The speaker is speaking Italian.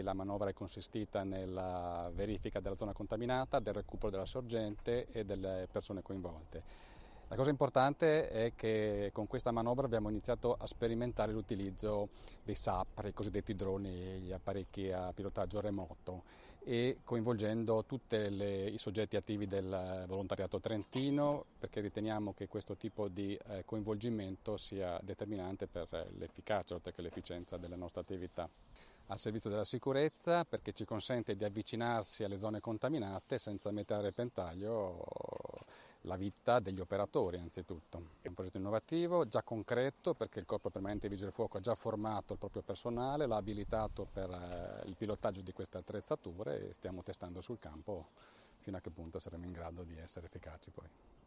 La manovra è consistita nella verifica della zona contaminata, del recupero della sorgente e delle persone coinvolte. La cosa importante è che con questa manovra abbiamo iniziato a sperimentare l'utilizzo dei SAP, i cosiddetti droni, gli apparecchi a pilotaggio remoto, e coinvolgendo tutti i soggetti attivi del volontariato trentino, perché riteniamo che questo tipo di coinvolgimento sia determinante per l'efficacia oltre che l'efficienza della nostra attività. Al servizio della sicurezza, perché ci consente di avvicinarsi alle zone contaminate senza mettere a repentaglio la vita degli operatori anzitutto. È un progetto innovativo, già concreto, perché il Corpo Permanente dei Vigili del Fuoco ha già formato il proprio personale, l'ha abilitato per il pilotaggio di queste attrezzature e stiamo testando sul campo fino a che punto saremo in grado di essere efficaci poi.